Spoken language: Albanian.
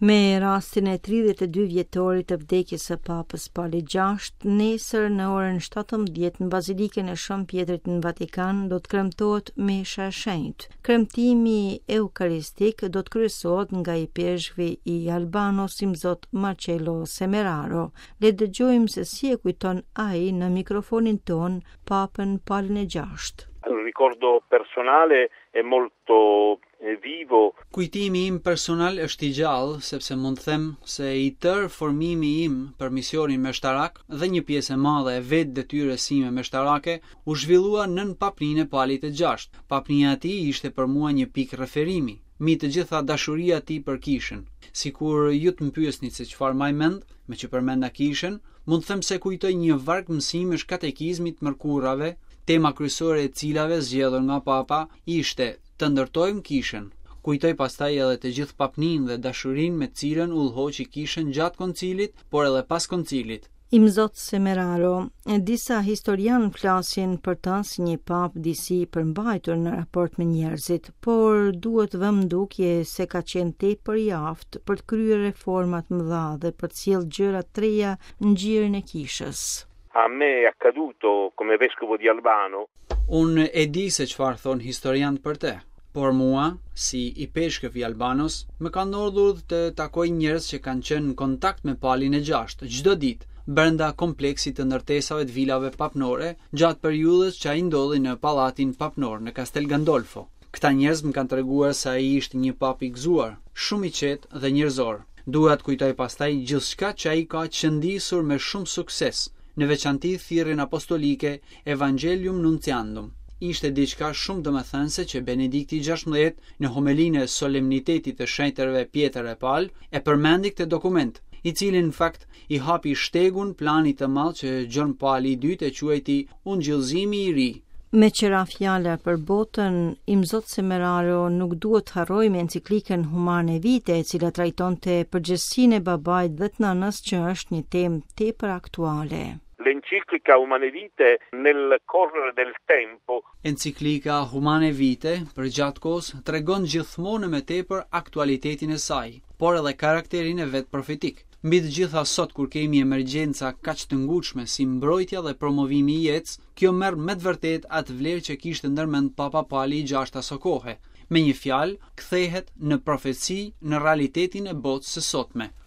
Me rastin e 32 vjetorit të vdekjes së Papës Pali VI, nesër në orën 17 në Bazilikën e Shën Pjetrit në Vatikan do të kremtohet mesha e shenjtë. Kremtimi eukaristik do të kryesohet nga i peshqvi i Albanos Imzot Marcello Semeraro. Le dëgjojmë se si e kujton ai në mikrofonin ton Papën Palin VI. Un ricordo personale è molto vivo. Kujtimi im personal është i gjallë, sepse mund të them se i tërë formimi im për misionin meshtarak dhe një pjesë e madhe e vetë detyrës sime meshtarake u zhvillua nën papninë e Palit të VI. Papnia e tij ishte për mua një pikë referimi, mi të gjitha dashuria e tij për kishën. Sikur ju të më pyesni se çfarë maj mend, me që përmenda kishën, mund të them se kujtoj një varg mësimesh katekizmit mërkurave, tema kryesore e cilave zgjedhur nga Papa ishte të ndërtojmë kishën. Kujtoj pastaj edhe të gjithë papninë dhe dashurinë me cilën udhëhoqi kishën gjatë koncilit, por edhe pas koncilit. Imzot Semeraro, disa historianë flasin për ta si një papë disi përmbajtur në raport me njerëzit, por duhet vëmë ndukje se ka qenë tepër i aftë për të kryer reformat mëdha dhe për të sjellë gjëra të reja në gjirin e kishës. A me è accaduto come vescovo di Albano. Unë e di se çfarë thon historianët për te, por mua, si i peshqëv i Albanos, më ka ndodhur të takoj njerëz që kanë qenë në kontakt me Palin e VI çdo ditë, brenda kompleksit të ndërtesave të vilave papnore, gjatë periudhës që ai ndodhi në pallatin papnor në Castel Gandolfo. Këta njerëz më kanë treguar se ai ishte një pap i gëzuar, shumë i qetë dhe njerëzor. Dua të kujtoj pastaj gjithçka që ai ka qëndisur me shumë sukses, në veçanti thirrjen apostolike Evangelium Nunciandum. Ishte diçka shumë domethënëse që Benedikti XVI në homelinë e solemnitetit të shenjtërve Pjetër e Pal e përmendi këtë dokument, i cili në fakt i hapi shtegun planit të madh që Gjon Pali II e quajti Ungjillëzimi i ri. Me qëra fjala për botën, Imzot Semeraro nuk duhet të harrojmë enciklikën Humane Vitae, e cila trajtonte përgjegjësinë e babait dhe të nënës, që është një temë tepër aktuale. L'enciclica Humane Vitae nel correre del tempo. Enciklika Humane Vitae për gjatë kohës tregon gjithmonë me tepër aktualitetin e saj, por edhe karakterin e vet profetik. Mbi të gjitha sot kur kemi emergjenca kaq të ngutshme si mbrojtja dhe promovimi i jetës, kjo merr me të vërtet atë vlerë që kishte ndërmend Papa Pali VI aso kohe. Me një fjalë, kthehet në profeci në realitetin e botës së sotme.